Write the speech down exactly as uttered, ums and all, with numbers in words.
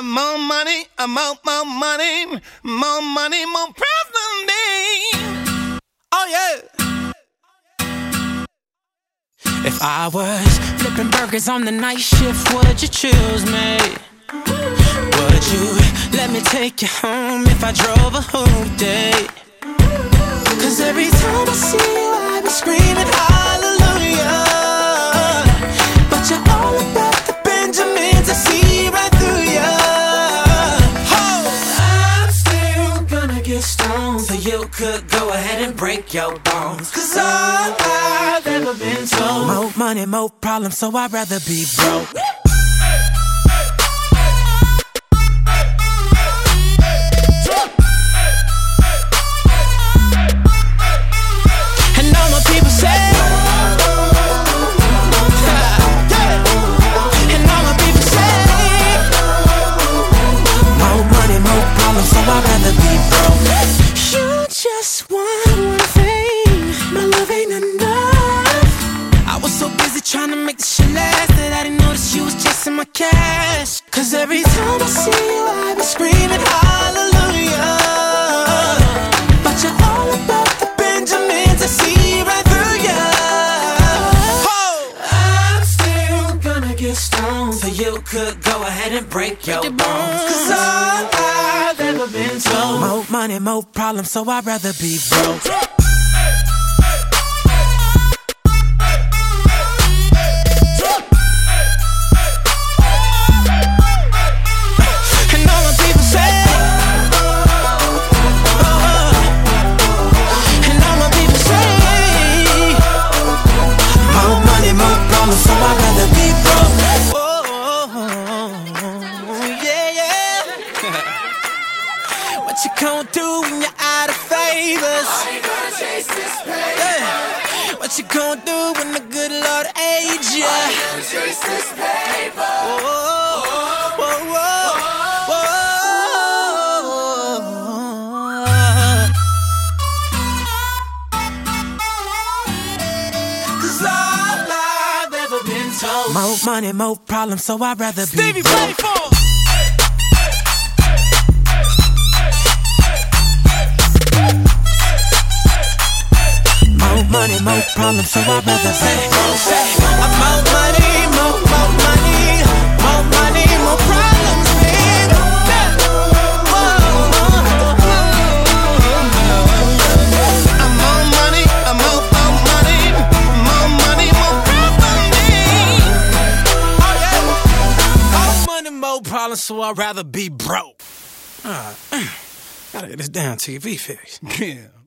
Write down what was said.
I'm more money, I'm more, more money, more money, more president. Oh yeah. If I was flipping burgers on the night shift, would you choose me? Would you let me take you home if I drove a whole day? Cause every time I see you, I be screaming hallelujah. But you're all about the Benjamins, I see right through ya. I'm still gonna get stoned, so you could go ahead and break your bones. Cause all I've ever been told, more money, more problems, so I'd rather be broke. So I'd rather be broke. You just want one thing, my love ain't enough. I was so busy trying to make this shit last that I didn't notice you was chasing my cash. Cause every time I see you, I be screaming hallelujah. But you're all about the Benjamins, I see right through ya. I'm still gonna get stoned, so you could go ahead and break your bones. Cause all I've ever been told, more money, more problems, so I'd rather be broke. And all the people say, and all the people say, more money, more problems, so I'd rather be broke. What you gonna do when you're out of favors? Are you gonna chase this paper? Yeah. What you gonna do when the good Lord aids you? Are you gonna chase this paper? Whoa, whoa, whoa, whoa, Cause all I've ever been told, more money, more problems, so I'd rather be Stevie broke. More money, more problems, so I'd rather say, say, more money, more, more money, more money, more problems, man. I'm more money, I'm more, more money, more money, more problems. Oh yeah, more money, more problems, so I'd rather be broke. Alright, gotta get this damn T V fixed. Yeah.